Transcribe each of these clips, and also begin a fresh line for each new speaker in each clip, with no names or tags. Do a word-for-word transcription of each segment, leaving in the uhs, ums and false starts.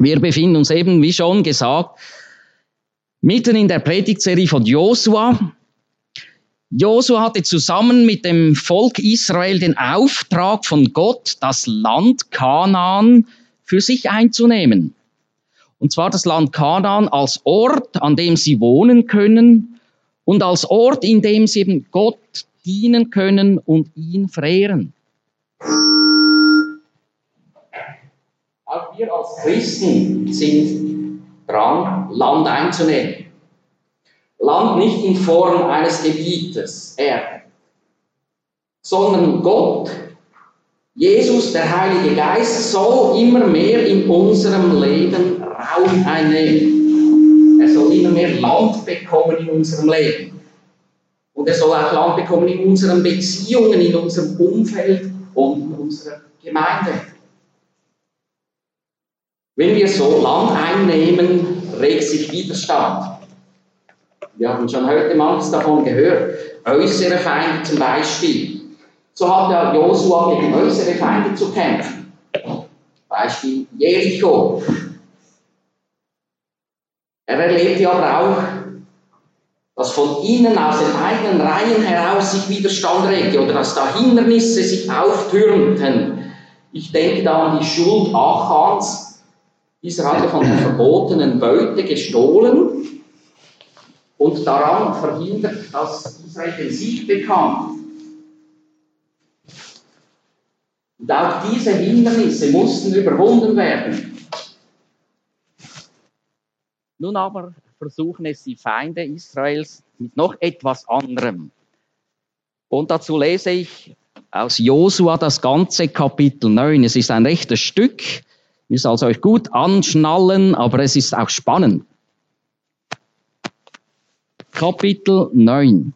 Wir befinden uns eben, wie schon gesagt, mitten in der Predigtserie von Josua. Josua hatte zusammen mit dem Volk Israel den Auftrag von Gott, das Land Kanaan für sich einzunehmen. Und zwar das Land Kanaan als Ort, an dem sie wohnen können und als Ort, in dem sie eben Gott dienen können und ihn verehren. Auch wir als Christen sind dran, Land einzunehmen. Land nicht in Form eines Gebietes, Erde, sondern Gott, Jesus, der Heilige Geist, soll immer mehr in unserem Leben Raum einnehmen. Er soll immer mehr Land bekommen in unserem Leben. Und er soll auch Land bekommen in unseren Beziehungen, in unserem Umfeld und in unserer Gemeinde. Wenn wir so Land einnehmen, regt sich Widerstand. Wir haben schon heute manches davon gehört. Äußere Feinde zum Beispiel. So hat ja Josua gegen äußere Feinde zu kämpfen. Beispiel Jericho. Er erlebte aber auch, dass von innen aus den eigenen Reihen heraus sich Widerstand regte oder dass da Hindernisse sich auftürmten. Ich denke da an die Schuld Achans. Dieser hatte von der verbotenen Beute gestohlen und daran verhindert, dass Israel den Sieg bekam. Und auch diese Hindernisse mussten überwunden werden. Nun aber versuchen es die Feinde Israels mit noch etwas anderem. Und dazu lese ich aus Josua das ganze Kapitel neun. Es ist ein rechtes Stück. Ihr müsst also euch gut anschnallen, aber es ist auch spannend. Kapitel neun.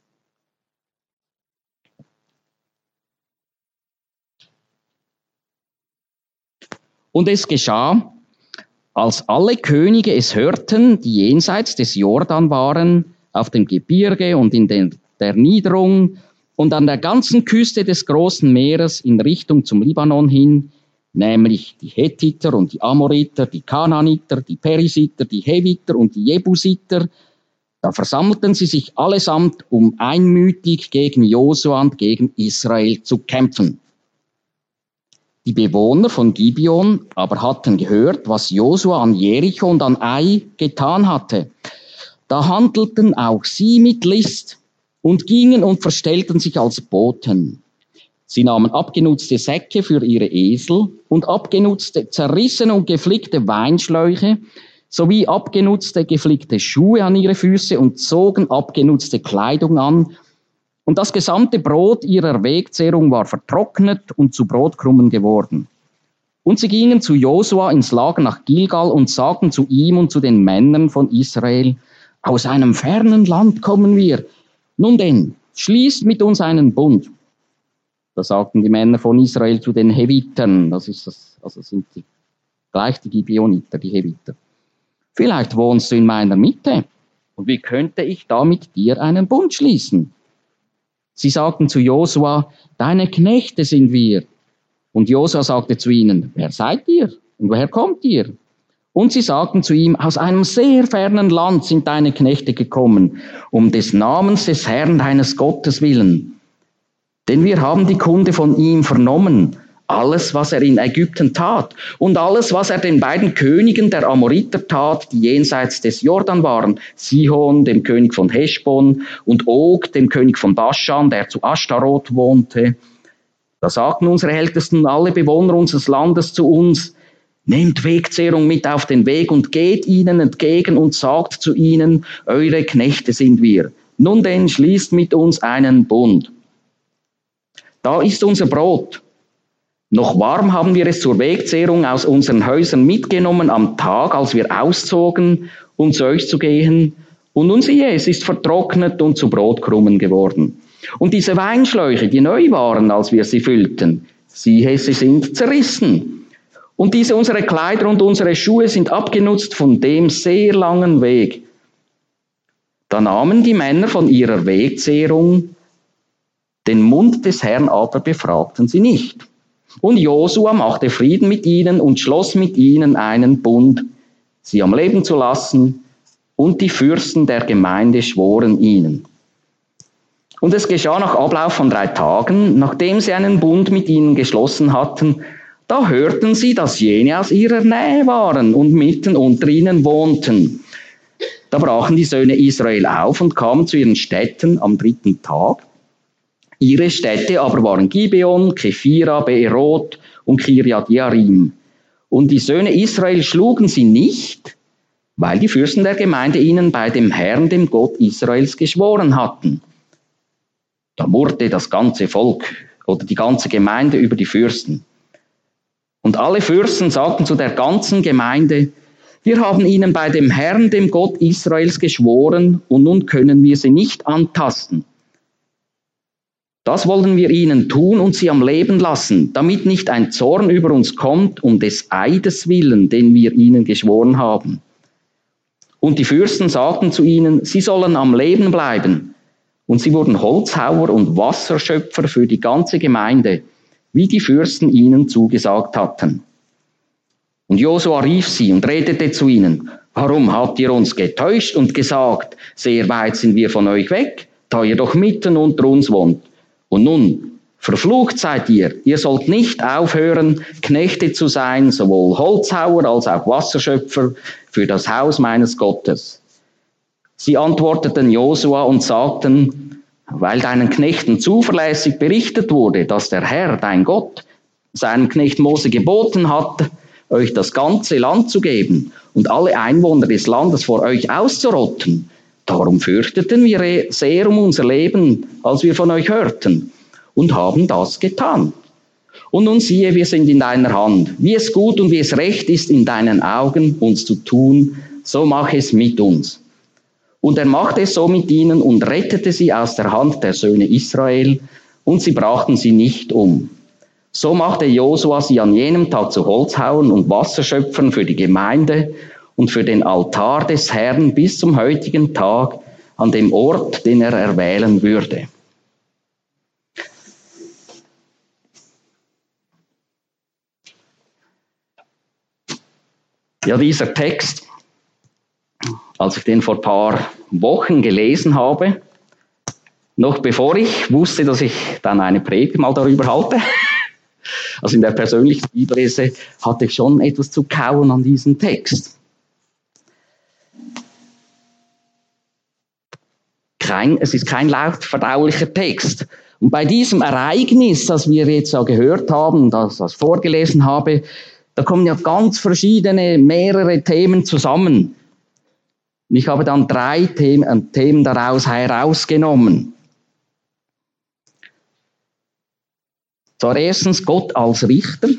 Und es geschah, als alle Könige es hörten, die jenseits des Jordan waren, auf dem Gebirge und in der, der Niederung und an der ganzen Küste des großen Meeres in Richtung zum Libanon hin, nämlich die Hethiter und die Amoriter, die Kanaaniter, die Perisiter, die Heviter und die Jebusiter, da versammelten sie sich allesamt, um einmütig gegen Josua und gegen Israel zu kämpfen. Die Bewohner von Gibeon aber hatten gehört, was Josua an Jericho und an Ai getan hatte. Da handelten auch sie mit List und gingen und verstellten sich als Boten. Sie nahmen abgenutzte Säcke für ihre Esel und abgenutzte, zerrissene und geflickte Weinschläuche sowie abgenutzte, geflickte Schuhe an ihre Füße und zogen abgenutzte Kleidung an. Und das gesamte Brot ihrer Wegzehrung war vertrocknet und zu Brotkrummen geworden. Und sie gingen zu Josua ins Lager nach Gilgal und sagten zu ihm und zu den Männern von Israel: Aus einem fernen Land kommen wir. Nun denn, schließt mit uns einen Bund. Da sagten die Männer von Israel zu den Hevitern, das ist das, also sind die, gleich die Gibeoniter, die Heviter. Vielleicht wohnst du in meiner Mitte. Und wie könnte ich da mit dir einen Bund schließen? Sie sagten zu Josua: Deine Knechte sind wir. Und Josua sagte zu ihnen: Wer seid ihr? Und woher kommt ihr? Und sie sagten zu ihm: Aus einem sehr fernen Land sind deine Knechte gekommen, um des Namens des Herrn deines Gottes willen. Denn wir haben die Kunde von ihm vernommen, alles, was er in Ägypten tat und alles, was er den beiden Königen der Amoriter tat, die jenseits des Jordan waren, Sihon, dem König von Heschbon, und Og, dem König von Baschan, der zu Ashtaroth wohnte. Da sagten unsere Ältesten, alle Bewohner unseres Landes zu uns: Nehmt Wegzehrung mit auf den Weg und geht ihnen entgegen und sagt zu ihnen: Eure Knechte sind wir. Nun denn, schließt mit uns einen Bund. Da ist unser Brot. Noch warm haben wir es zur Wegzehrung aus unseren Häusern mitgenommen am Tag, als wir auszogen, um zu euch zu gehen. Und nun siehe, es ist vertrocknet und zu Brotkrummen geworden. Und diese Weinschläuche, die neu waren, als wir sie füllten, siehe, sie sind zerrissen. Und diese unsere Kleider und unsere Schuhe sind abgenutzt von dem sehr langen Weg. Da nahmen die Männer von ihrer Wegzehrung, den Mund des Herrn aber befragten sie nicht. Und Josua machte Frieden mit ihnen und schloss mit ihnen einen Bund, sie am Leben zu lassen, und die Fürsten der Gemeinde schworen ihnen. Und es geschah nach Ablauf von drei Tagen, nachdem sie einen Bund mit ihnen geschlossen hatten, da hörten sie, dass jene aus ihrer Nähe waren und mitten unter ihnen wohnten. Da brachen die Söhne Israel auf und kamen zu ihren Städten am dritten Tag. Ihre Städte aber waren Gibeon, Kephira, Beeroth und Kirjat Jearim. Und die Söhne Israel schlugen sie nicht, weil die Fürsten der Gemeinde ihnen bei dem Herrn, dem Gott Israels, geschworen hatten. Da murrte das ganze Volk oder die ganze Gemeinde über die Fürsten. Und alle Fürsten sagten zu der ganzen Gemeinde: Wir haben ihnen bei dem Herrn, dem Gott Israels, geschworen, und nun können wir sie nicht antasten. Das wollen wir ihnen tun und sie am Leben lassen, damit nicht ein Zorn über uns kommt, um des Eides willen, den wir ihnen geschworen haben. Und die Fürsten sagten zu ihnen, sie sollen am Leben bleiben. Und sie wurden Holzhauer und Wasserschöpfer für die ganze Gemeinde, wie die Fürsten ihnen zugesagt hatten. Und Josua rief sie und redete zu ihnen: Warum habt ihr uns getäuscht und gesagt, sehr weit sind wir von euch weg, da ihr doch mitten unter uns wohnt? Und nun, verflucht seid ihr, ihr sollt nicht aufhören, Knechte zu sein, sowohl Holzhauer als auch Wasserschöpfer für das Haus meines Gottes. Sie antworteten Josua und sagten: Weil deinen Knechten zuverlässig berichtet wurde, dass der Herr, dein Gott, seinem Knecht Mose geboten hat, euch das ganze Land zu geben und alle Einwohner des Landes vor euch auszurotten, darum fürchteten wir sehr um unser Leben, als wir von euch hörten, und haben das getan. Und nun siehe, wir sind in deiner Hand. Wie es gut und wie es recht ist in deinen Augen, uns zu tun, so mach es mit uns. Und er machte es so mit ihnen und rettete sie aus der Hand der Söhne Israel, und sie brachten sie nicht um. So machte Josua sie an jenem Tag zu Holzhauern und Wasserschöpfern für die Gemeinde und für den Altar des Herrn bis zum heutigen Tag an dem Ort, den er erwählen würde. Ja, dieser Text, als ich den vor ein paar Wochen gelesen habe, noch bevor ich wusste, dass ich dann eine Predigt mal darüber halte, also in der persönlichen Bibellese, hatte ich schon etwas zu kauen an diesem Text. Kein, es ist kein leicht verdaulicher Text. Und bei diesem Ereignis, das wir jetzt ja gehört haben, das ich vorgelesen habe, da kommen ja ganz verschiedene, mehrere Themen zusammen. Und ich habe dann drei Themen, Themen daraus herausgenommen. Zwar erstens Gott als Richter,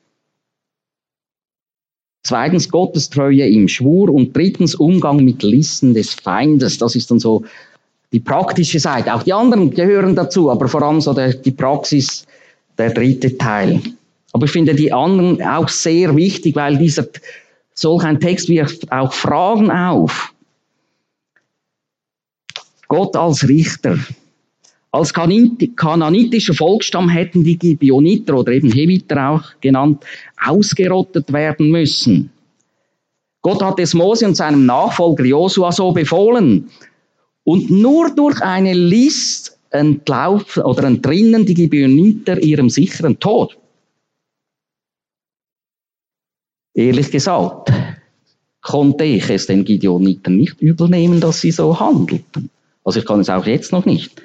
zweitens Gottes Treue im Schwur und drittens Umgang mit Listen des Feindes. Das ist dann so die praktische Seite. Auch die anderen gehören dazu, aber vor allem so der, die Praxis, der dritte Teil. Aber ich finde die anderen auch sehr wichtig, weil dieser solch ein Text wirft auch Fragen auf. Gott als Richter. Als kananitischer Volksstamm hätten die Gibeoniter oder eben Heviter auch genannt, ausgerottet werden müssen. Gott hat es Mose und seinem Nachfolger Josua so befohlen. Und nur durch eine List entlaufen oder entrinnen die Gibeoniter ihrem sicheren Tod. Ehrlich gesagt, konnte ich es den Gibeonitern nicht übelnehmen, dass sie so handelten. Also ich kann es auch jetzt noch nicht.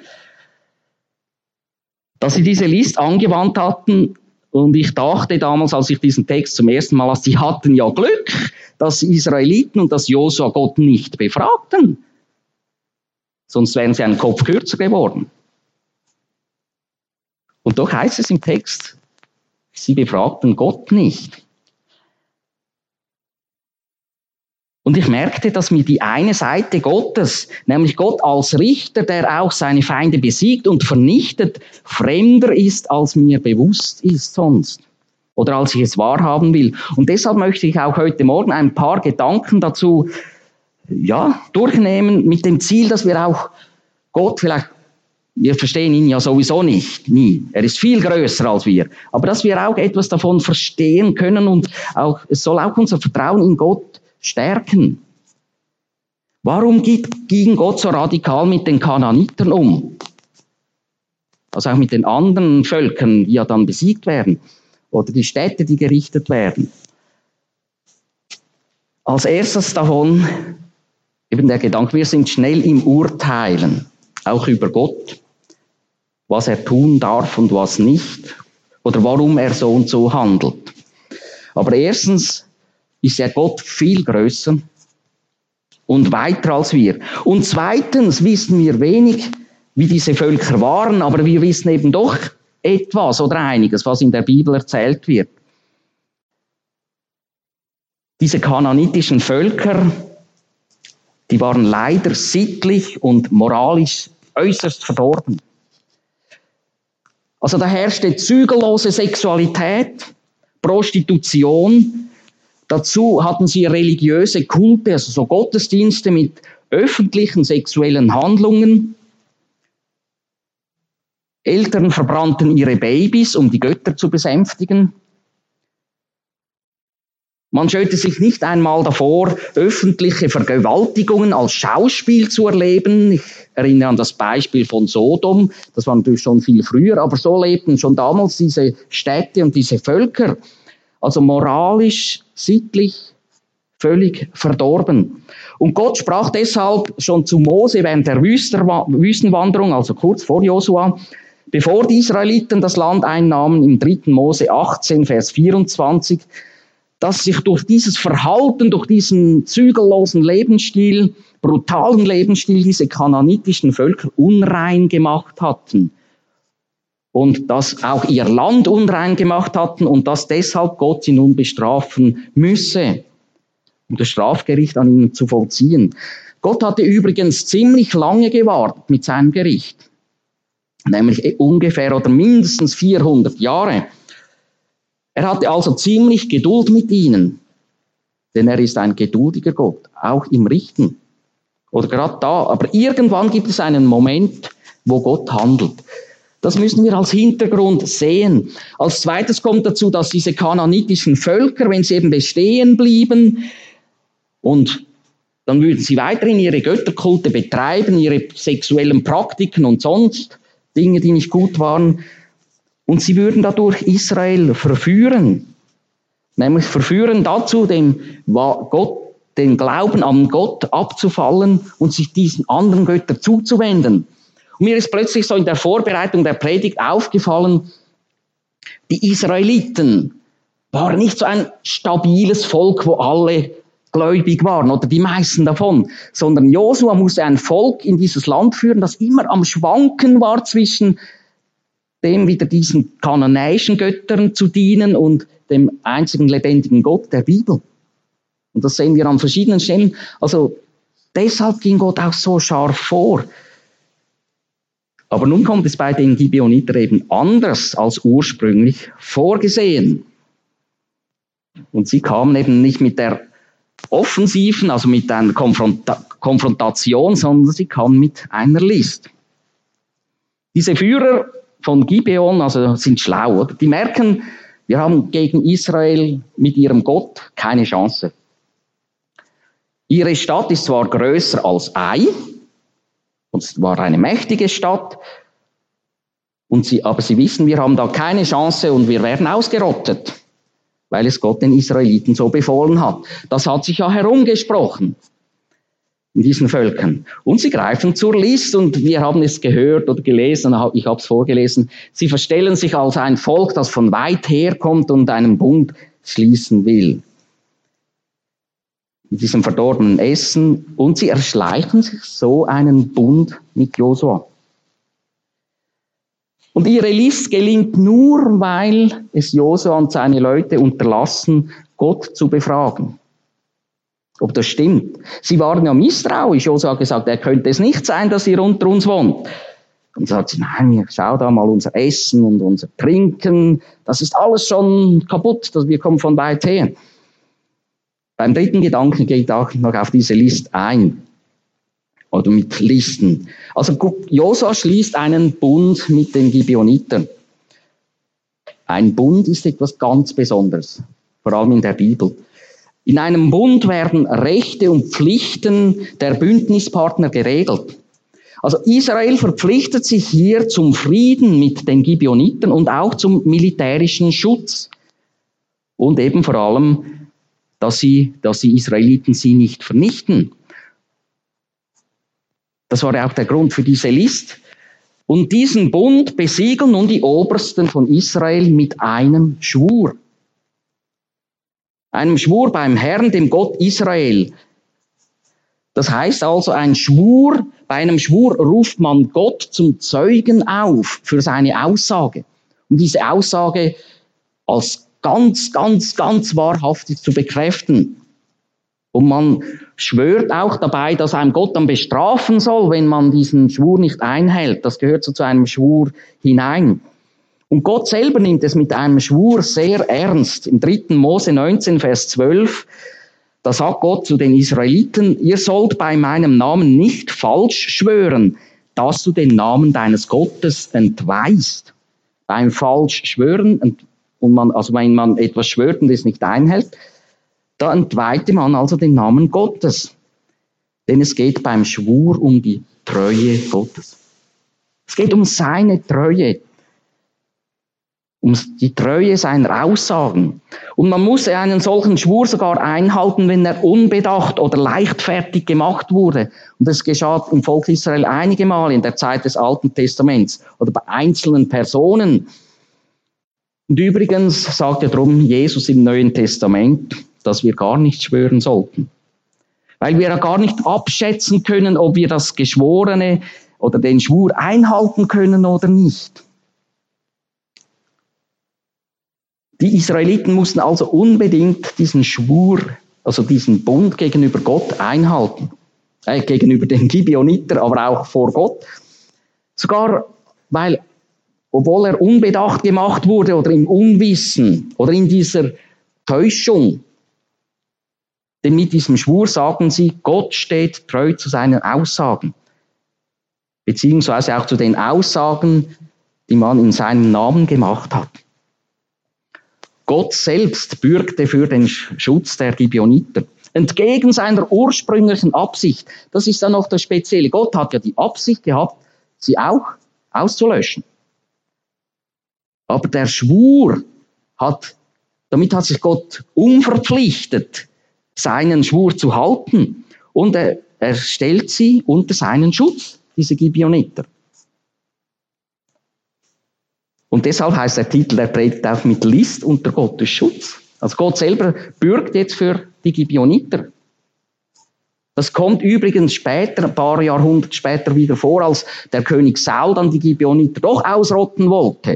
Dass sie diese List angewandt hatten, und ich dachte damals, als ich diesen Text zum ersten Mal las, sie hatten ja Glück, dass die Israeliten und dass Josua Gott nicht befragten. Sonst wären sie einen Kopf kürzer geworden. Und doch heißt es im Text, sie befragten Gott nicht. Und ich merkte, dass mir die eine Seite Gottes, nämlich Gott als Richter, der auch seine Feinde besiegt und vernichtet, fremder ist, als mir bewusst ist sonst. Oder als ich es wahrhaben will. Und deshalb möchte ich auch heute Morgen ein paar Gedanken dazu, ja, durchnehmen, mit dem Ziel, dass wir auch Gott vielleicht Wir verstehen ihn ja sowieso nicht, nie. Er ist viel größer als wir. Aber dass wir auch etwas davon verstehen können und auch, es soll auch unser Vertrauen in Gott stärken. Warum ging Gott so radikal mit den Kanaanitern um? Also auch mit den anderen Völkern, die ja dann besiegt werden. Oder die Städte, die gerichtet werden. Als erstes davon eben der Gedanke, wir sind schnell im Urteilen, auch über Gott, was er tun darf und was nicht, oder warum er so und so handelt. Aber erstens ist ja Gott viel größer und weiter als wir. Und zweitens wissen wir wenig, wie diese Völker waren, aber wir wissen eben doch etwas oder einiges, was in der Bibel erzählt wird. Diese kanaanitischen Völker, die waren leider sittlich und moralisch äußerst verdorben. Also da herrschte zügellose Sexualität, Prostitution. Dazu hatten sie religiöse Kulte, also so Gottesdienste mit öffentlichen sexuellen Handlungen. Eltern verbrannten ihre Babys, um die Götter zu besänftigen. Man scheute sich nicht einmal davor, öffentliche Vergewaltigungen als Schauspiel zu erleben. Ich erinnere an das Beispiel von Sodom. Das war natürlich schon viel früher, aber so lebten schon damals diese Städte und diese Völker. Also moralisch, sittlich, völlig verdorben. Und Gott sprach deshalb schon zu Mose während der Wüstenwanderung, also kurz vor Josua, bevor die Israeliten das Land einnahmen, im dritten Mose achtzehn, Vers vierundzwanzig, dass sich durch dieses Verhalten, durch diesen zügellosen Lebensstil, brutalen Lebensstil, diese kanaanitischen Völker unrein gemacht hatten. Und dass auch ihr Land unrein gemacht hatten und dass deshalb Gott sie nun bestrafen müsse, um das Strafgericht an ihnen zu vollziehen. Gott hatte übrigens ziemlich lange gewartet mit seinem Gericht. Nämlich ungefähr oder mindestens vierhundert Jahre. Er hatte also ziemlich Geduld mit ihnen, denn er ist ein geduldiger Gott, auch im Richten. Oder gerade da, aber irgendwann gibt es einen Moment, wo Gott handelt. Das müssen wir als Hintergrund sehen. Als zweites kommt dazu, dass diese kanaanitischen Völker, wenn sie eben bestehen blieben, und dann würden sie weiterhin ihre Götterkulte betreiben, ihre sexuellen Praktiken und sonst Dinge, die nicht gut waren, und sie würden dadurch Israel verführen. Nämlich verführen dazu, dem Gott, den Glauben an Gott abzufallen und sich diesen anderen Göttern zuzuwenden. Und mir ist plötzlich so in der Vorbereitung der Predigt aufgefallen, die Israeliten waren nicht so ein stabiles Volk, wo alle gläubig waren oder die meisten davon, sondern Josua musste ein Volk in dieses Land führen, das immer am Schwanken war zwischen dem wieder diesen kananäischen Göttern zu dienen und dem einzigen lebendigen Gott der Bibel. Und das sehen wir an verschiedenen Stellen. Also deshalb ging Gott auch so scharf vor. Aber nun kommt es bei den Gibeoniter eben anders als ursprünglich vorgesehen. Und sie kamen eben nicht mit der Offensiven, also mit einer Konfronta- Konfrontation, sondern sie kamen mit einer List. Diese Führer von Gibeon, also sind schlau, oder? Die merken, wir haben gegen Israel mit ihrem Gott keine Chance. Ihre Stadt ist zwar größer als Ai, und es war eine mächtige Stadt, und sie, aber sie wissen, wir haben da keine Chance und wir werden ausgerottet, weil es Gott den Israeliten so befohlen hat. Das hat sich ja herumgesprochen in diesen Völkern. Und sie greifen zur List und wir haben es gehört oder gelesen, ich habe es vorgelesen, sie verstellen sich als ein Volk, das von weit her kommt und einen Bund schließen will. Mit diesem verdorbenen Essen, und sie erschleichen sich so einen Bund mit Josua. Und ihre List gelingt nur, weil es Josua und seine Leute unterlassen, Gott zu befragen. Ob das stimmt. Sie waren ja misstrauisch. Josua hat gesagt, er könnte es nicht sein, dass ihr unter uns wohnt. Und sagt sie, nein, schau da mal unser Essen und unser Trinken. Das ist alles schon kaputt. Wir kommen von weit her. Beim dritten Gedanken geht auch noch auf diese List ein. oder mit Listen. Also Josua schließt einen Bund mit den Gibeonitern. Ein Bund ist etwas ganz Besonderes, vor allem in der Bibel. In einem Bund werden Rechte und Pflichten der Bündnispartner geregelt. Also Israel verpflichtet sich hier zum Frieden mit den Gibeonitern und auch zum militärischen Schutz. Und eben vor allem, dass, sie, dass die Israeliten sie nicht vernichten. Das war ja auch der Grund für diese List. Und diesen Bund besiegeln nun die Obersten von Israel mit einem Schwur. Einem Schwur beim Herrn, dem Gott Israel. Das heißt also, ein Schwur, bei einem Schwur ruft man Gott zum Zeugen auf für seine Aussage. Um diese Aussage als ganz, ganz, ganz wahrhaftig zu bekräftigen. Und man schwört auch dabei, dass einem Gott dann bestrafen soll, wenn man diesen Schwur nicht einhält. Das gehört so zu einem Schwur hinein. Und Gott selber nimmt es mit einem Schwur sehr ernst. Im dritten Mose neunzehn, Vers zwölf, da sagt Gott zu den Israeliten, ihr sollt bei meinem Namen nicht falsch schwören, dass du den Namen deines Gottes entweihst. Beim falsch schwören, und man, also wenn man etwas schwört und es nicht einhält, da entweihte man also den Namen Gottes. Denn es geht beim Schwur um die Treue Gottes. Es geht um seine Treue. Um die Treue seiner Aussagen. Und man muss einen solchen Schwur sogar einhalten, wenn er unbedacht oder leichtfertig gemacht wurde. Und das geschah im Volk Israel einige Mal in der Zeit des Alten Testaments oder bei einzelnen Personen. Und übrigens sagt ja drum Jesus im Neuen Testament, dass wir gar nicht schwören sollten. Weil wir ja gar nicht abschätzen können, ob wir das Geschworene oder den Schwur einhalten können oder nicht. Die Israeliten mussten also unbedingt diesen Schwur, also diesen Bund gegenüber Gott einhalten. Äh, gegenüber den Gibeoniter, aber auch vor Gott. Sogar, weil, obwohl er unbedacht gemacht wurde oder im Unwissen oder in dieser Täuschung, denn mit diesem Schwur sagen sie, Gott steht treu zu seinen Aussagen. Beziehungsweise auch zu den Aussagen, die man in seinem Namen gemacht hat. Gott selbst bürgte für den Schutz der Gibeoniter. Entgegen seiner ursprünglichen Absicht. Das ist dann noch das Spezielle. Gott hat ja die Absicht gehabt, sie auch auszulöschen. Aber der Schwur hat, damit hat sich Gott unverpflichtet, seinen Schwur zu halten. Und er, er stellt sie unter seinen Schutz, diese Gibeoniter. Und deshalb heißt der Titel der Predigt auch mit List unter Gottes Schutz. Also Gott selber bürgt jetzt für die Gibeoniter. Das kommt übrigens später, ein paar Jahrhunderte später wieder vor, als der König Saul dann die Gibeoniter doch ausrotten wollte.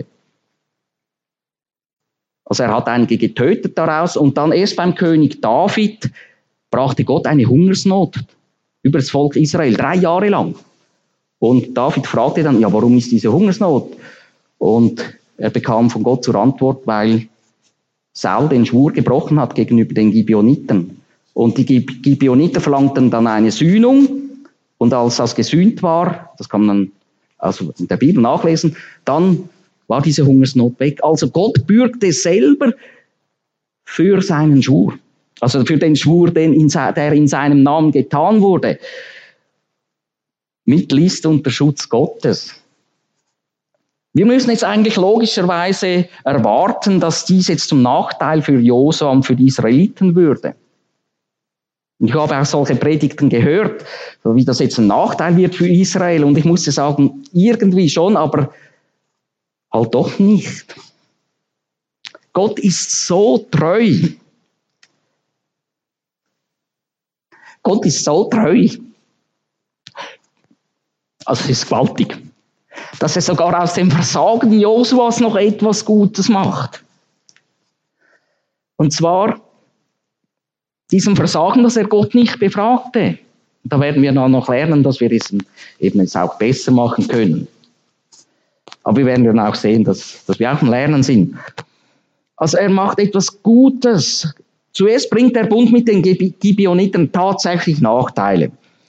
Also er hat einige getötet daraus und dann erst beim König David brachte Gott eine Hungersnot über das Volk Israel, drei Jahre lang. Und David fragte dann, ja, warum ist diese Hungersnot? Und er bekam von Gott zur Antwort, weil Saul den Schwur gebrochen hat gegenüber den Gibeonitern. Und die Gibeoniter verlangten dann eine Sühnung. Und als das gesühnt war, das kann man also in der Bibel nachlesen, dann war diese Hungersnot weg. Also Gott bürgte selber für seinen Schwur. Also für den Schwur, den in, der in seinem Namen getan wurde. Mit List unter Schutz Gottes. Wir müssen jetzt eigentlich logischerweise erwarten, dass dies jetzt zum Nachteil für Josua und für die Israeliten würde. Ich habe auch solche Predigten gehört, so wie das jetzt ein Nachteil wird für Israel. Und ich musste sagen, irgendwie schon, aber halt doch nicht. Gott ist so treu. Gott ist so treu. Also es ist gewaltig. Dass er sogar aus dem Versagen Josuas noch etwas Gutes macht. Und zwar diesem Versagen, dass er Gott nicht befragte. Da werden wir dann noch lernen, dass wir es eben jetzt auch besser machen können. Aber wir werden dann auch sehen, dass, dass wir auch im Lernen sind. Also er macht etwas Gutes. Zuerst bringt der Bund mit den Gibeonitern tatsächlich Nachteile.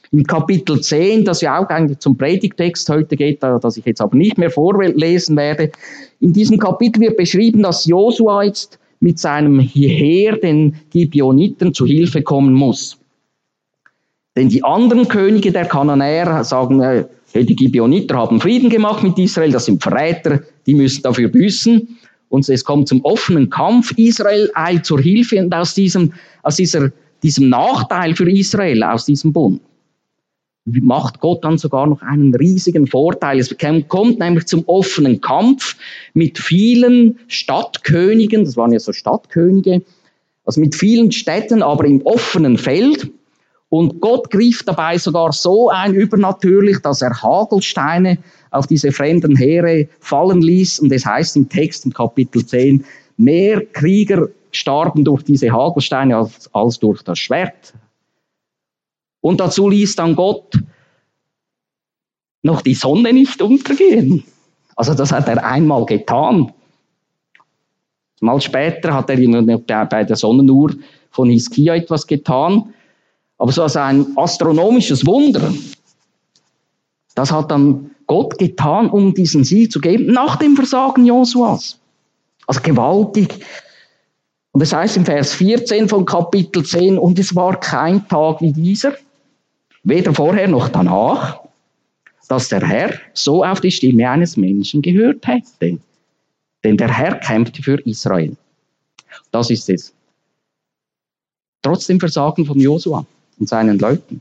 Im Kapitel zehn, das ja auch eigentlich zum Predigtext heute geht, das ich jetzt aber nicht mehr vorlesen werde, in diesem Kapitel wird beschrieben, dass Josua jetzt mit seinem Heer den Gibeoniten zu Hilfe kommen muss. Denn die anderen Könige der Kananäer sagen, äh, die Gibeoniter haben Frieden gemacht mit Israel, das sind Verräter, die müssen dafür büßen. Und es kommt zum offenen Kampf. Israel eilt zur Hilfe und aus diesem, aus dieser, diesem Nachteil für Israel, aus diesem Bund, macht Gott dann sogar noch einen riesigen Vorteil. Es kommt nämlich zum offenen Kampf mit vielen Stadtkönigen, das waren ja so Stadtkönige, also mit vielen Städten, aber im offenen Feld. Und Gott griff dabei sogar so ein übernatürlich, dass er Hagelsteine auf diese fremden Heere fallen ließ. Und es heißt im Text im Kapitel zehn, mehr Krieger starben durch diese Hagelsteine als, als durch das Schwert. Und dazu ließ dann Gott noch die Sonne nicht untergehen. Also das hat er einmal getan. Mal später hat er bei der Sonnenuhr von Hiskia etwas getan. Aber so also ein astronomisches Wunder, das hat dann Gott getan, um diesen Sieg zu geben, nach dem Versagen Josuas. Also gewaltig. Und es heißt im Vers vierzehn von Kapitel zehn, und es war kein Tag wie dieser, weder vorher noch danach, dass der Herr so auf die Stimme eines Menschen gehört hätte. Denn der Herr kämpfte für Israel. Das ist es. Trotz dem Versagen von Josua und seinen Leuten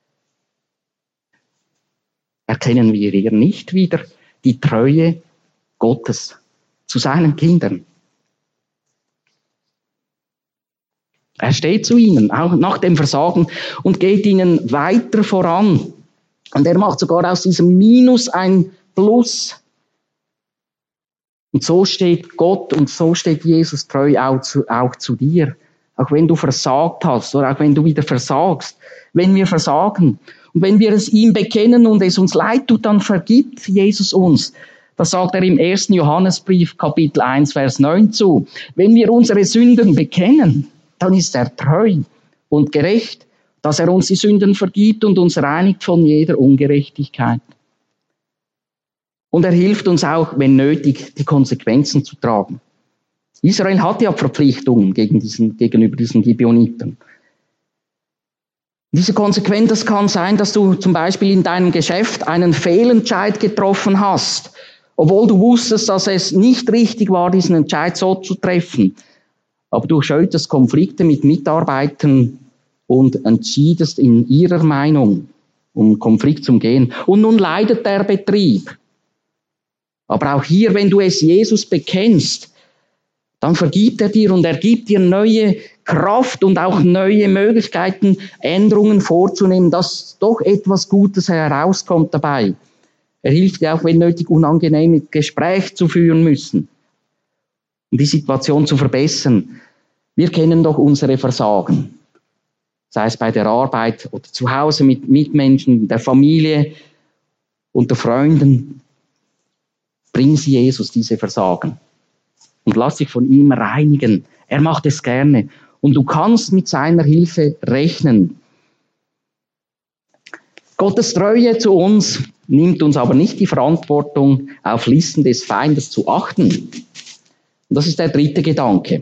erkennen wir hier nicht wieder die Treue Gottes zu seinen Kindern. Er steht zu ihnen, auch nach dem Versagen, und geht ihnen weiter voran. Und er macht sogar aus diesem Minus ein Plus. Und so steht Gott und so steht Jesus treu auch zu, auch zu dir. Auch wenn du versagt hast oder auch wenn du wieder versagst. Wenn wir versagen und wenn wir es ihm bekennen und es uns leid tut, dann vergibt Jesus uns. Das sagt er im ersten Johannesbrief, Kapitel eins, Vers neun zu. Wenn wir unsere Sünden bekennen, dann ist er treu und gerecht, dass er uns die Sünden vergibt und uns reinigt von jeder Ungerechtigkeit. Und er hilft uns auch, wenn nötig, die Konsequenzen zu tragen. Israel hat ja Verpflichtungen gegen diesen, gegenüber diesen Gibeoniten. Diese Konsequenz, das kann sein, dass du zum Beispiel in deinem Geschäft einen Fehlentscheid getroffen hast, obwohl du wusstest, dass es nicht richtig war, diesen Entscheid so zu treffen. Aber du scheutest Konflikte mit Mitarbeitern und entschiedest in ihrer Meinung, um Konflikt zu umgehen. Und nun leidet der Betrieb. Aber auch hier, wenn du es Jesus bekennst, dann vergibt er dir und er gibt dir neue Kraft und auch neue Möglichkeiten, Änderungen vorzunehmen, dass doch etwas Gutes herauskommt dabei. Er hilft dir auch, wenn nötig, unangenehme Gespräche zu führen müssen, um die Situation zu verbessern. Wir kennen doch unsere Versagen, sei es bei der Arbeit oder zu Hause mit Mitmenschen, der Familie, unter Freunden. Bring sie Jesus, diese Versagen, und lass dich von ihm reinigen. Er macht es gerne und du kannst mit seiner Hilfe rechnen. Gottes Treue zu uns nimmt uns aber nicht die Verantwortung, auf Listen des Feindes zu achten. Und das ist der dritte Gedanke.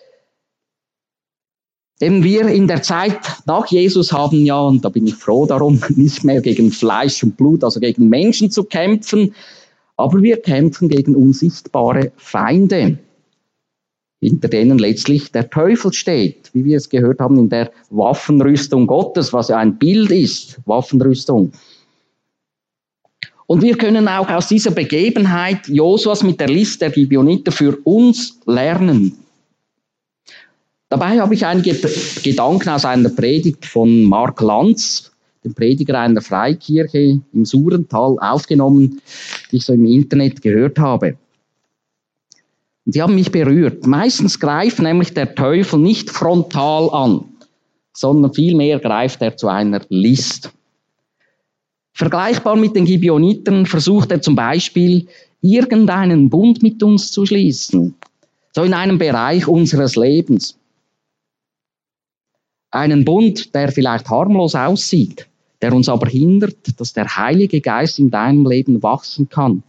Eben wir in der Zeit nach Jesus haben ja, und da bin ich froh darum, nicht mehr gegen Fleisch und Blut, also gegen Menschen zu kämpfen, aber wir kämpfen gegen unsichtbare Feinde, hinter denen letztlich der Teufel steht, wie wir es gehört haben in der Waffenrüstung Gottes, was ja ein Bild ist, Waffenrüstung. Und wir können auch aus dieser Begebenheit Josuas mit der List der Gibeoniter für uns lernen. Dabei habe ich einige Gedanken aus einer Predigt von Mark Lanz, dem Prediger einer Freikirche im Surental, aufgenommen, die ich so im Internet gehört habe. Und die haben mich berührt. Meistens greift nämlich der Teufel nicht frontal an, sondern vielmehr greift er zu einer List. Vergleichbar mit den Gibeonitern versucht er zum Beispiel, irgendeinen Bund mit uns zu schließen, so in einem Bereich unseres Lebens. Einen Bund, der vielleicht harmlos aussieht, der uns aber hindert, dass der Heilige Geist in deinem Leben wachsen kann.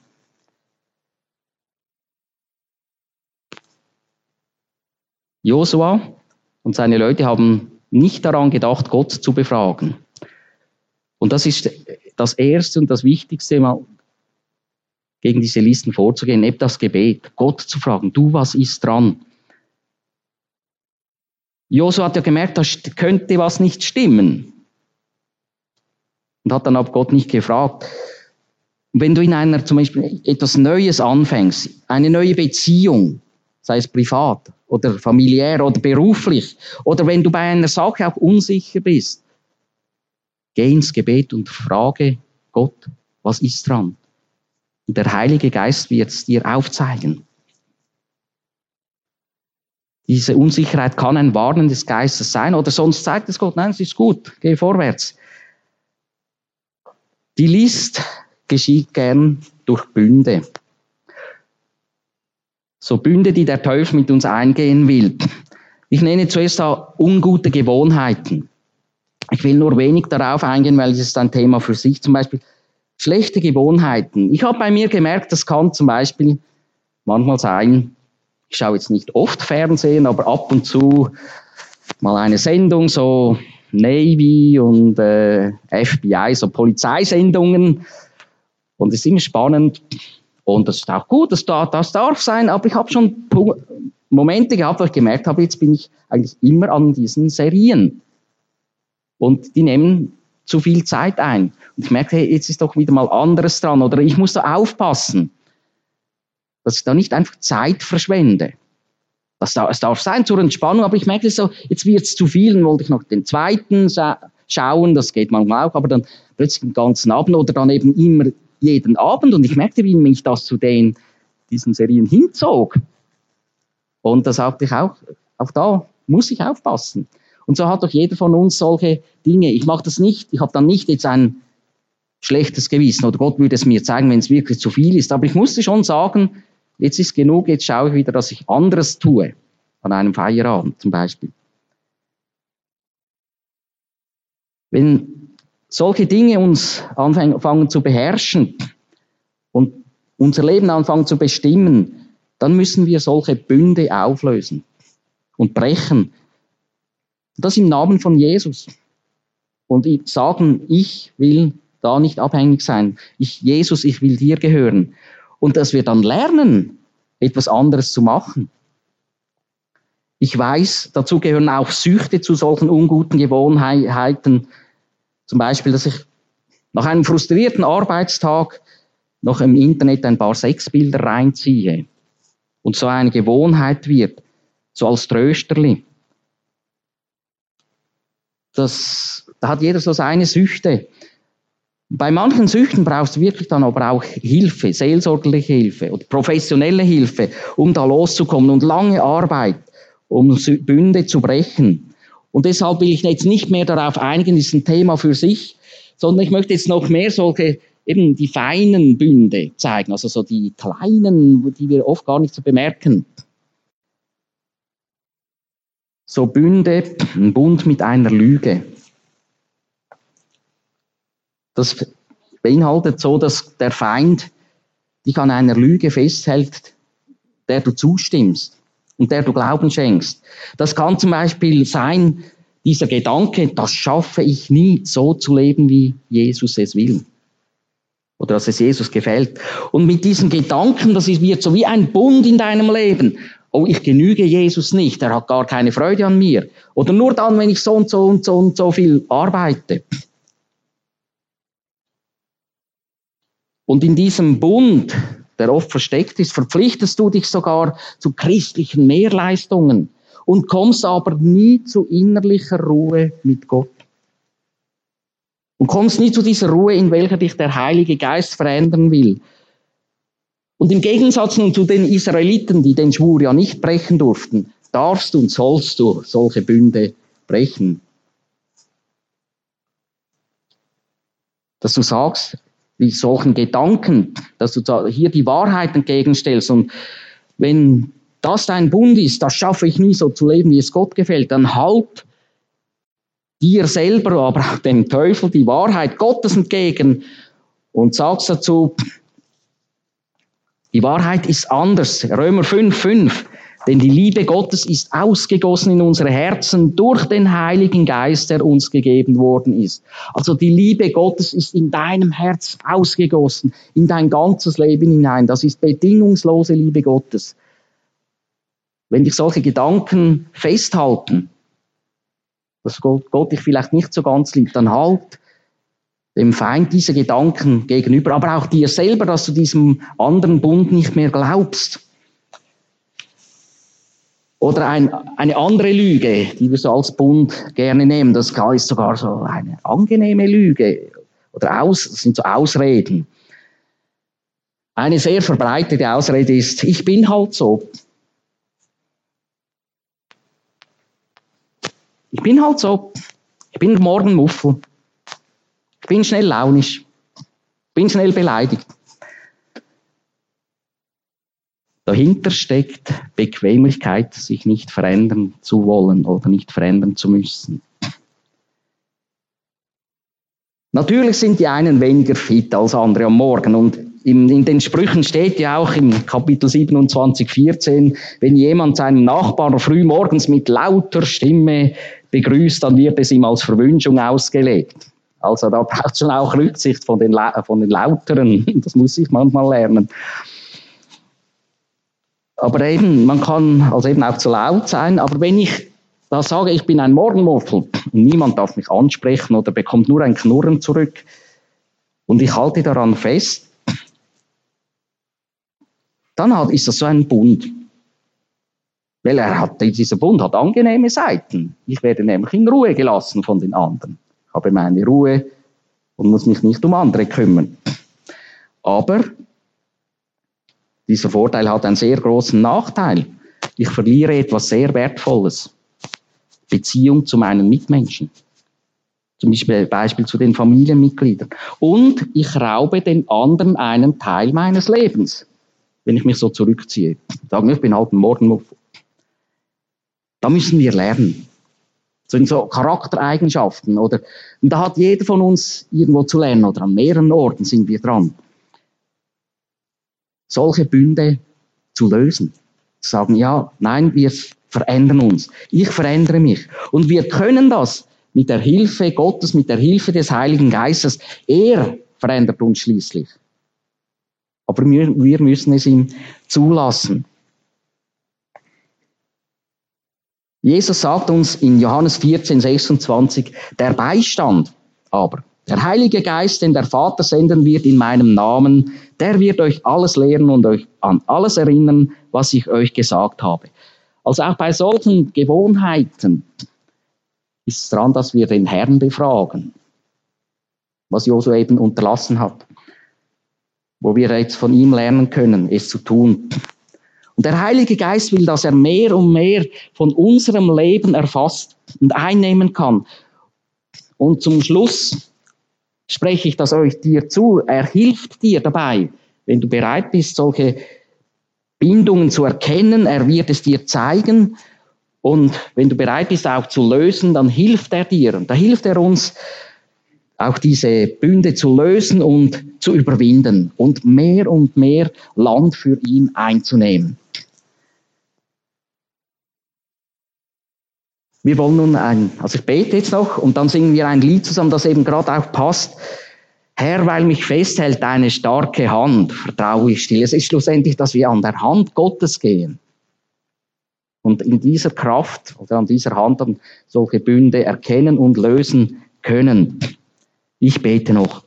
Josua und seine Leute haben nicht daran gedacht, Gott zu befragen. Und das ist das Erste und das Wichtigste, mal gegen diese Listen vorzugehen, eben das Gebet, Gott zu fragen, du, was ist dran? Josua hat ja gemerkt, da könnte was nicht stimmen. Und hat dann aber Gott nicht gefragt. Und wenn du in einer zum Beispiel etwas Neues anfängst, eine neue Beziehung, sei es privat oder familiär oder beruflich, oder wenn du bei einer Sache auch unsicher bist, geh ins Gebet und frage Gott, was ist dran? Und der Heilige Geist wird es dir aufzeigen. Diese Unsicherheit kann ein Warnen des Geistes sein, oder sonst zeigt es Gott, nein, es ist gut, geh vorwärts. Die List geschieht gern durch Bünde. So Bünde, die der Teufel mit uns eingehen will. Ich nenne zuerst da ungute Gewohnheiten. Ich will nur wenig darauf eingehen, weil es ist ein Thema für sich. Zum Beispiel schlechte Gewohnheiten. Ich habe bei mir gemerkt, das kann zum Beispiel manchmal sein, ich schaue jetzt nicht oft Fernsehen, aber ab und zu mal eine Sendung, so Navy und äh, F B I, so Polizeisendungen. Und es ist immer spannend. Und das ist auch gut, das darf, das darf sein, aber ich habe schon Momente gehabt, wo ich gemerkt habe, jetzt bin ich eigentlich immer an diesen Serien. Und die nehmen zu viel Zeit ein. Und ich merke, hey, jetzt ist doch wieder mal anderes dran. Oder ich muss da aufpassen, dass ich da nicht einfach Zeit verschwende. Das darf, es darf sein zur Entspannung, aber ich merke so, jetzt wird es zu viel. Dann wollte ich noch den zweiten scha- schauen, das geht manchmal auch, aber dann plötzlich den ganzen Abend oder dann eben immer jeden Abend. Und ich merkte, wie mich das zu den, diesen Serien hinzog. Und da sagte ich auch, auch da muss ich aufpassen. Und so hat doch jeder von uns solche Dinge. Ich mache das nicht, ich habe dann nicht jetzt ein schlechtes Gewissen oder Gott würde es mir zeigen, wenn es wirklich zu viel ist. Aber ich musste schon sagen, jetzt ist genug, jetzt schaue ich wieder, dass ich anderes tue. An einem Feierabend zum Beispiel. Wenn solche Dinge uns anfangen zu beherrschen und unser Leben anfangen zu bestimmen, dann müssen wir solche Bünde auflösen und brechen. Das im Namen von Jesus. Und sagen, ich will da nicht abhängig sein. Ich, Jesus, ich will dir gehören. Und dass wir dann lernen, etwas anderes zu machen. Ich weiß, dazu gehören auch Süchte zu solchen unguten Gewohnheiten. Zum Beispiel, dass ich nach einem frustrierten Arbeitstag noch im Internet ein paar Sexbilder reinziehe. Und so eine Gewohnheit wird, so als Trösterli. Das, da hat jeder so seine Süchte. Bei manchen Süchten brauchst du wirklich dann aber auch Hilfe, seelsorgerliche Hilfe oder professionelle Hilfe, um da loszukommen und lange Arbeit, um Bünde zu brechen. Und deshalb will ich jetzt nicht mehr darauf eingehen, das ist ein Thema für sich, sondern ich möchte jetzt noch mehr solche, eben die feinen Bünde zeigen, also so die kleinen, die wir oft gar nicht so bemerken. So Bünde, ein Bund mit einer Lüge. Das beinhaltet so, dass der Feind dich an einer Lüge festhält, der du zustimmst und der du Glauben schenkst. Das kann zum Beispiel sein, dieser Gedanke, das schaffe ich nie, so zu leben, wie Jesus es will. Oder dass es Jesus gefällt. Und mit diesen Gedanken, das wird so wie ein Bund in deinem Leben. Oh, ich genüge Jesus nicht, er hat gar keine Freude an mir. Oder nur dann, wenn ich so und so und so und so viel arbeite. Und in diesem Bund, der oft versteckt ist, verpflichtest du dich sogar zu christlichen Mehrleistungen und kommst aber nie zu innerlicher Ruhe mit Gott. Und kommst nie zu dieser Ruhe, in welcher dich der Heilige Geist verändern will. Und im Gegensatz nun zu den Israeliten, die den Schwur ja nicht brechen durften, darfst und sollst du solche Bünde brechen. Dass du sagst, wie solchen Gedanken, dass du hier die Wahrheit entgegenstellst und wenn das dein Bund ist, das schaffe ich nie so zu leben, wie es Gott gefällt, dann halt dir selber, aber auch dem Teufel die Wahrheit Gottes entgegen und sagst dazu, die Wahrheit ist anders. Römer fünf, fünf. Denn die Liebe Gottes ist ausgegossen in unsere Herzen durch den Heiligen Geist, der uns gegeben worden ist. Also die Liebe Gottes ist in deinem Herz ausgegossen, in dein ganzes Leben hinein. Das ist bedingungslose Liebe Gottes. Wenn dich solche Gedanken festhalten, dass Gott, Gott dich vielleicht nicht so ganz liebt, dann halt dem Feind diese Gedanken gegenüber, aber auch dir selber, dass du diesem anderen Bund nicht mehr glaubst. Oder ein, eine andere Lüge, die wir so als Bund gerne nehmen, das ist sogar so eine angenehme Lüge. Oder aus, das sind so Ausreden. Eine sehr verbreitete Ausrede ist, ich bin halt so. Ich bin halt so. Ich bin Morgenmuffel. Ich bin schnell launisch. Ich bin schnell beleidigt. Dahinter steckt Bequemlichkeit, sich nicht verändern zu wollen oder nicht verändern zu müssen. Natürlich sind die einen weniger fit als andere am Morgen und in, in den Sprüchen steht ja auch im Kapitel siebenundzwanzig, vierzehn, wenn jemand seinen Nachbarn früh morgens mit lauter Stimme begrüßt, dann wird es ihm als Verwünschung ausgelegt. Also da braucht es schon auch Rücksicht von den, von den Lauteren. Das muss ich manchmal lernen. Aber eben, man kann also eben auch zu laut sein. Aber wenn ich da sage, ich bin ein Morgenmuffel und niemand darf mich ansprechen oder bekommt nur ein Knurren zurück und ich halte daran fest, dann hat, ist das so ein Bund. Weil er hat, dieser Bund hat angenehme Seiten. Ich werde nämlich in Ruhe gelassen von den anderen. Ich habe meine Ruhe und muss mich nicht um andere kümmern. Aber dieser Vorteil hat einen sehr großen Nachteil. Ich verliere etwas sehr Wertvolles. Beziehung zu meinen Mitmenschen. Zum Beispiel, Beispiel zu den Familienmitgliedern. Und ich raube den anderen einen Teil meines Lebens, wenn ich mich so zurückziehe. Sagen, ich bin halt ein Morgenmuffel. Da müssen wir lernen. So in so Charaktereigenschaften. Oder, und da hat jeder von uns irgendwo zu lernen. Oder an mehreren Orten sind wir dran. Solche Bünde zu lösen. Zu sagen, ja, nein, wir verändern uns. Ich verändere mich. Und wir können das mit der Hilfe Gottes, mit der Hilfe des Heiligen Geistes. Er verändert uns schließlich. Aber wir, wir müssen es ihm zulassen. Jesus sagt uns in Johannes vierzehn, sechsundzwanzig, der Beistand aber, der Heilige Geist, den der Vater senden wird in meinem Namen, der wird euch alles lehren und euch an alles erinnern, was ich euch gesagt habe. Also auch bei solchen Gewohnheiten ist es dran, dass wir den Herrn befragen, was Josua eben unterlassen hat, wo wir jetzt von ihm lernen können, es zu tun. Und der Heilige Geist will, dass er mehr und mehr von unserem Leben erfasst und einnehmen kann. Und zum Schluss spreche ich das euch dir zu. Er hilft dir dabei, wenn du bereit bist, solche Bindungen zu erkennen. Er wird es dir zeigen. Und wenn du bereit bist, auch zu lösen, dann hilft er dir. Und da hilft er uns, auch diese Bünde zu lösen und zu überwinden und mehr und mehr Land für ihn einzunehmen. Wir wollen nun ein, also ich bete jetzt noch und dann singen wir ein Lied zusammen, das eben gerade auch passt. Herr, weil mich festhält deine starke Hand, vertraue ich still. Es ist schlussendlich, dass wir an der Hand Gottes gehen. Und in dieser Kraft oder an dieser Hand dann solche Bünde erkennen und lösen können. Ich bete noch.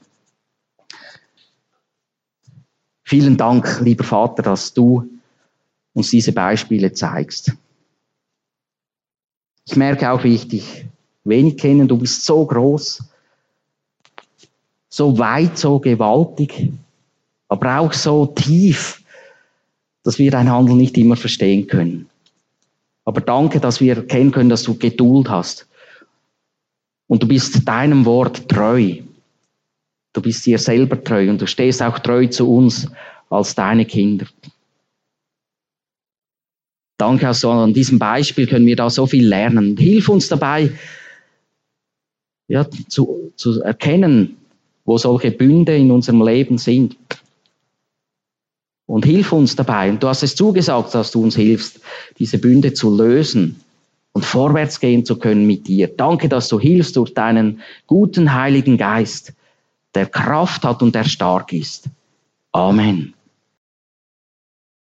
Vielen Dank, lieber Vater, dass du uns diese Beispiele zeigst. Ich merke auch, wie ich dich wenig kenne. Du bist so groß, so weit, so gewaltig, aber auch so tief, dass wir dein Handeln nicht immer verstehen können. Aber danke, dass wir erkennen können, dass du Geduld hast. Und du bist deinem Wort treu. Du bist dir selber treu und du stehst auch treu zu uns als deine Kinder. Danke, also an diesem Beispiel können wir da so viel lernen. Hilf uns dabei, ja, zu, zu erkennen, wo solche Bünde in unserem Leben sind. Und hilf uns dabei. Und du hast es zugesagt, dass du uns hilfst, diese Bünde zu lösen und vorwärts gehen zu können mit dir. Danke, dass du hilfst durch deinen guten Heiligen Geist, der Kraft hat und der stark ist. Amen.